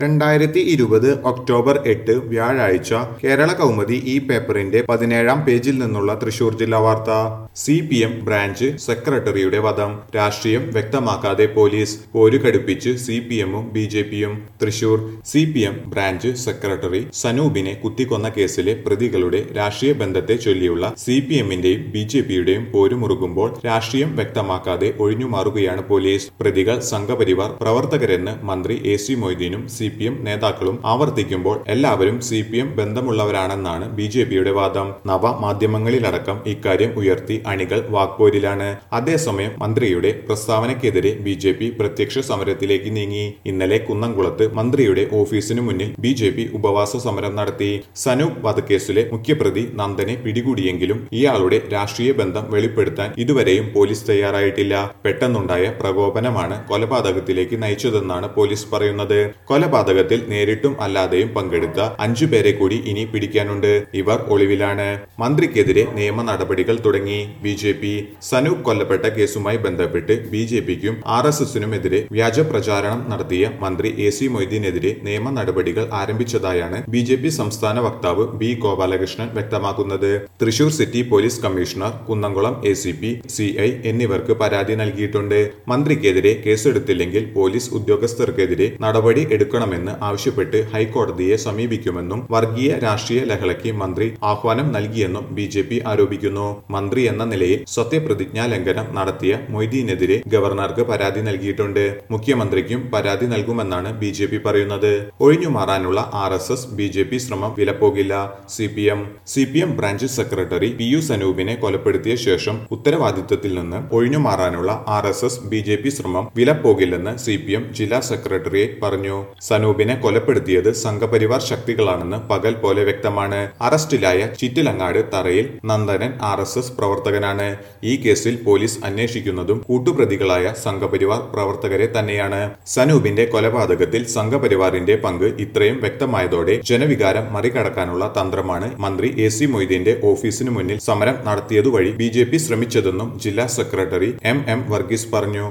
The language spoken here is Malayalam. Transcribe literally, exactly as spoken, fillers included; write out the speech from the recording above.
രണ്ടായിരത്തി ഇരുപത് ഒക്ടോബർ എട്ട് വ്യാഴാഴ്ച കേരള കൗമുദി ഈ പേപ്പറിന്റെ പതിനേഴാം പേജിൽ നിന്നുള്ള തൃശൂർ ജില്ലാ വാർത്ത. സി പി എം ബ്രാഞ്ച് സെക്രട്ടറിയുടെ വധം, രാഷ്ട്രീയം വ്യക്തമാക്കാതെ പോലീസ്, പോരുകടുപ്പിച്ച് സി പി എമ്മും ബി ജെ പിയും. Thrissur C P M branch secretary സനൂപിനെ കുത്തിക്കൊന്ന കേസിലെ പ്രതികളുടെ രാഷ്ട്രീയ ബന്ധത്തെ ചൊല്ലിയുള്ള സി പി എമ്മിന്റെയും ബി ജെ പിയുടെയും പോരുമുറുകുമ്പോൾ രാഷ്ട്രീയം വ്യക്തമാക്കാതെ ഒഴിഞ്ഞുമാറുകയാണ് പോലീസ്. പ്രതികൾ സംഘപരിവാർ പ്രവർത്തകരെന്ന് മന്ത്രി എ സി മൊയ്തീനും സി പി എം നേതാക്കളും ആവർത്തിക്കുമ്പോൾ എല്ലാവരും സി പി എം ബന്ധമുള്ളവരാണെന്നാണ് ബി ജെ പിയുടെ വാദം. നവ മാധ്യമങ്ങളിലടക്കം ഇക്കാര്യം ഉയർത്തി അണികൾ വാക്പോരിലാണ്. അതേസമയം മന്ത്രിയുടെ പ്രസ്താവനയ്ക്കെതിരെ ബി ജെ പി പ്രത്യക്ഷ സമരത്തിലേക്ക് നീങ്ങി. ഇന്നലെ കുന്നംകുളത്ത് മന്ത്രിയുടെ ഓഫീസിനു മുന്നിൽ ബി ജെ പി ഉപവാസ സമരം നടത്തി. സനൂപ് വധക്കേസിലെ മുഖ്യപ്രതി നന്ദനെ പിടികൂടിയെങ്കിലും ഇയാളുടെ രാഷ്ട്രീയ ബന്ധം വെളിപ്പെടുത്താൻ ഇതുവരെയും പോലീസ് തയ്യാറായിട്ടില്ല. പെട്ടെന്നുണ്ടായ പ്രകോപനമാണ് കൊലപാതകത്തിലേക്ക് നയിച്ചതെന്നാണ് പോലീസ് പറയുന്നത്. കൊലപാതകത്തിൽ നേരിട്ടും അല്ലാതെയും പങ്കെടുത്ത അഞ്ചു പേരെ കൂടി ഇനി പിടിക്കാനുണ്ട്. ഇവർ ഒളിവിലാണ്. മന്ത്രിക്കെതിരെ നിയമ നടപടികൾ തുടങ്ങി ബി ജെ പി. സനൂപ് കൊല്ലപ്പെട്ട കേസുമായി ബന്ധപ്പെട്ട് ബി ജെ പിക്കും ആർ എസ് എസിനുമെതിരെ വ്യാജ പ്രചാരണം നടത്തിയ മന്ത്രി എ സി മൊയ്തീനെതിരെ നിയമ നടപടികൾ ആരംഭിച്ചതായാണ് ബി ജെ പി സംസ്ഥാന വക്താവ് ബി ഗോപാലകൃഷ്ണൻ വ്യക്തമാക്കുന്നത്. Thrissur city police commissioner, Kunnamkulam A C P, C I എന്നിവർക്ക് പരാതി നൽകിയിട്ടുണ്ട്. മന്ത്രിക്കെതിരെ കേസെടുത്തില്ലെങ്കിൽ പോലീസ് ഉദ്യോഗസ്ഥർക്കെതിരെ നടപടി എടുക്കണമെന്ന് ആവശ്യപ്പെട്ട് ഹൈക്കോടതിയെ സമീപിക്കുമെന്നും വർഗീയ രാഷ്ട്രീയ ലഹളയ്ക്ക് മന്ത്രി ആഹ്വാനം നൽകിയെന്നും ബി ജെ പി ആരോപിക്കുന്നു. മന്ത്രി എന്ന നിലയിൽ സത്യപ്രതിജ്ഞാ ലംഘനം നടത്തിയ മൊയ്തീനെതിരെ ഗവർണർക്ക് പരാതി നൽകിയിട്ടുണ്ട്. മുഖ്യമന്ത്രിക്കും പരാതി നൽകുമെന്നാണ് ബി ജെ പി പറയുന്നത്. ഒഴിഞ്ഞുമാറാനുള്ള R S S B J P ശ്രമം വിലപ്പോകില്ല. C P M C P M branch secretary P U സനൂപിനെ കൊലപ്പെടുത്തിയ ശേഷം ഉത്തരവാദിത്വത്തിൽ നിന്ന് ഒഴിഞ്ഞുമാറാനുള്ള R S S B J P ശ്രമം വിലപ്പോകില്ലെന്ന് സി പി എം ജില്ലാ സെക്രട്ടറിയേറ്റ് പറഞ്ഞു. സനൂപിനെ കൊലപ്പെടുത്തിയത് സംഘപരിവാർ ശക്തികളാണെന്ന് പകൽ പോലെ വ്യക്തമാണ്. അറസ്റ്റിലായ ചിറ്റിലങ്ങാട് തറയിൽ നന്ദനൻ ആർ എസ് എസ് പ്രവർത്തകനാണ്. ഈ കേസിൽ പോലീസ് അന്വേഷിക്കുന്നതും കൂട്ടുപ്രതികളായ സംഘപരിവാർ പ്രവർത്തകരെ തന്നെയാണ്. സനൂപിന്റെ കൊലപാതകത്തിൽ സംഘപരിവാറിന്റെ പങ്ക് ഇത്രയും വ്യക്തമായതോടെ ജനവികാരം മറികടക്കാനുള്ള തന്ത്രമാണ് മന്ത്രി എ സി മൊയ്തീന്റെ ഓഫീസിനു മുന്നിൽ സമരം നടത്തിയതുവഴി ബി ജെ പി ശ്രമിച്ചതെന്നും ജില്ലാ സെക്രട്ടറി എം എം വർഗീസ് പറഞ്ഞു.